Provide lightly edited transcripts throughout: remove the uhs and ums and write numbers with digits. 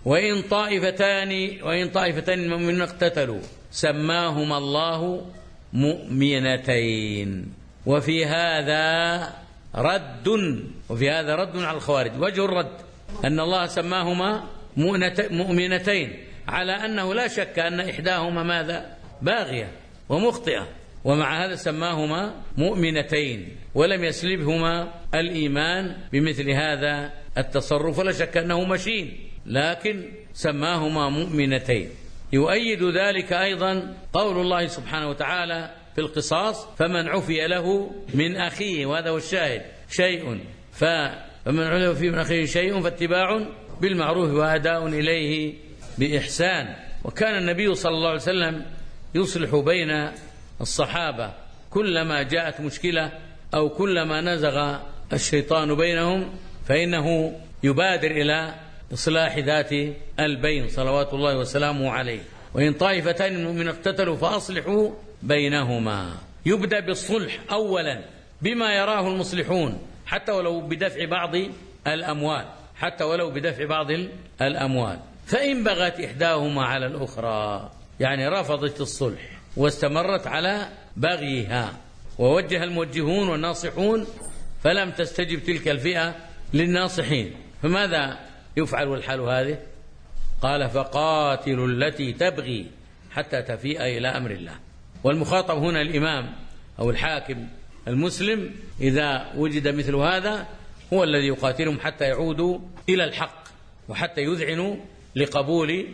وإن طائفتان من اقتتلوا سماهما الله مؤمنتين. وفي هذا رد على الخوارج. وجه الرد أن الله سماهما مؤمنتين على أنه لا شك أن إحداهما ماذا؟ باغية ومخطئة، ومع هذا سماهما مؤمنتين ولم يسلبهما الإيمان بمثل هذا التصرف، ولا شك أنه مشين، لكن سماهما مؤمنتين. يؤيد ذلك أيضا قول الله سبحانه وتعالى في القصاص: فمن عفي له من أخيه، وهذا هو الشاهد، فمن عفي من أخيه شيء فاتباع بالمعروف وأداء إليه بإحسان. وكان النبي صلى الله عليه وسلم يصلح بين الصحابة كلما جاءت مشكلة أو كلما نزغ الشيطان بينهم، فإنه يبادر إلى إصلاح ذات البين صلوات الله وسلامه عليه. وإن طائفتان من اقتتلوا فأصلحوا بينهما. يبدأ بالصلح أولا بما يراه المصلحون، حتى ولو بدفع بعض الأموال. فإن بغت إحداهما على الأخرى، يعني رفضت الصلح واستمرت على بغيها، ووجه الموجهون والناصحون فلم تستجب تلك الفئة للناصحين، فماذا يفعل والحال هذه؟ قال: فقاتلوا التي تبغي حتى تفيء إلى أمر الله. والمخاطب هنا الإمام أو الحاكم المسلم، إذا وجد مثل هذا هو الذي يقاتلهم حتى يعودوا إلى الحق، وحتى يذعنوا لقبول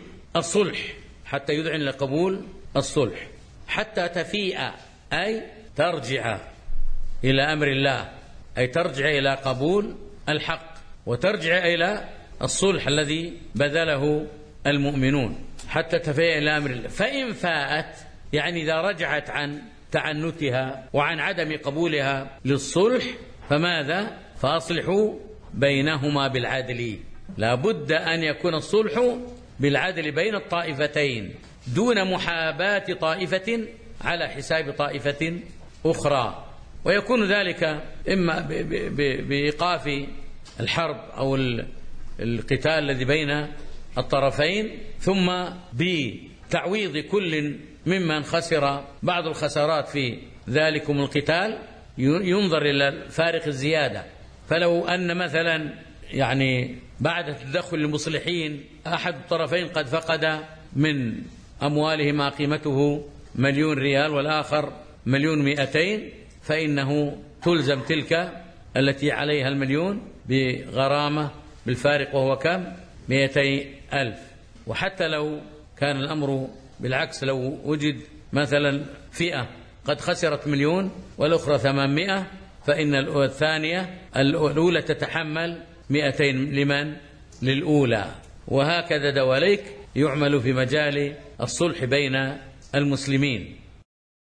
الصلح، حتى تفيء أي ترجع إلى أمر الله، أي ترجع إلى قبول الحق وترجع إلى الصلح الذي بذله المؤمنون، حتى تفيء إلى أمر الله. فإن فاءت، يعني إذا رجعت عن تعنتها وعن عدم قبولها للصلح، فماذا؟ فأصلحوا بينهما بالعدل. لا بد أن يكون الصلح بالعدل بين الطائفتين، دون محاباة طائفة على حساب طائفة أخرى. ويكون ذلك إما بإيقاف الحرب أو القتال الذي بين الطرفين، ثم بتعويض كل ممن خسر بعض الخسارات في ذلكم القتال، ينظر إلى فارق الزيادة. فلو أن مثلا يعني بعد تدخل المصلحين أحد الطرفين قد فقد من أمواله ما قيمته 1,000,000 ريال والآخر 1,200,000، فإنه تلزم تلك التي عليها 1,000,000 بغرامة بالفارق، وهو كم؟ 200,000. وحتى لو كان الأمر بالعكس، لو وجد مثلا فئة قد خسرت 1,000,000 والأخرى 800، فإن الأولى تتحمل 200 لمن؟ للأولى. وهكذا دواليك يعمل في مجال الصلح بين المسلمين.